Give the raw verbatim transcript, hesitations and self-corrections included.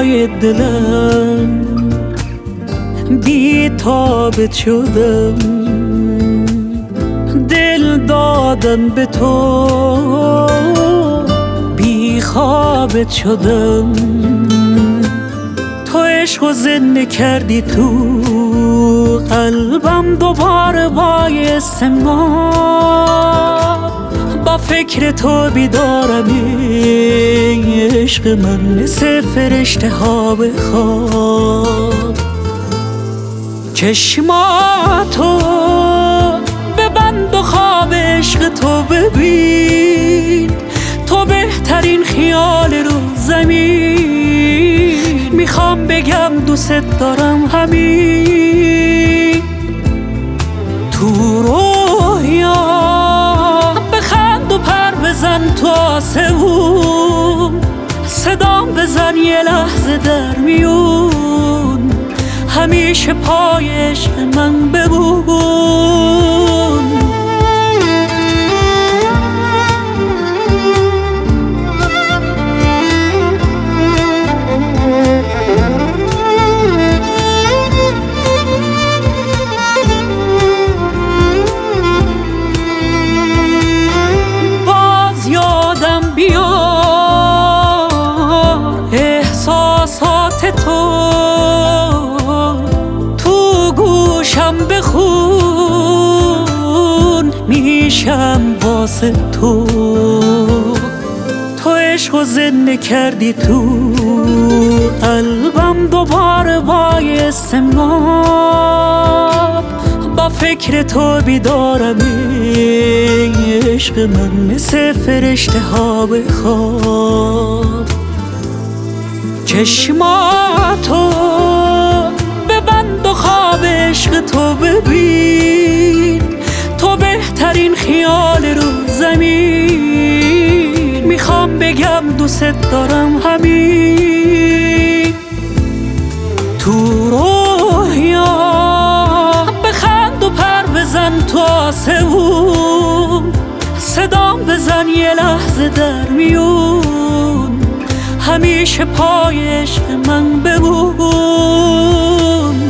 پای دلم بی تابت شدم، دل دادم به تو بی خوابت شدم. تو عشق و زنده کردی تو قلبم، دوباره بایستم با فکر تو بیدارم. عشق من مثل فرشته ها به خواب. چشماتو ببند و خواب عشق تو ببین، تو بهترین خیال رو زمین. میخوام بگم دوست دارم همین تو رویا. بخند و پر بزن تو آسمون، صدام بزن یه لحظه در میون. همیشه پای عشق من بمون. باز یادم بیار احساسات تو، بخون میشم واسه تو. تو عشق و زنده کردی تو قلبم، دوباره بایستم با فکر تو بیدارم. عشق من مثل فرشته ها به خواب. چشماتو ببند و خواب عشق تو ببین، تو بهترین خیال رو زمین. میخوام بگم دوست دارم همین تو رویا. بخند و پر بزن تو آسمون، صدام بزن یه لحظه در میون. همیشه پای عشق من بمون.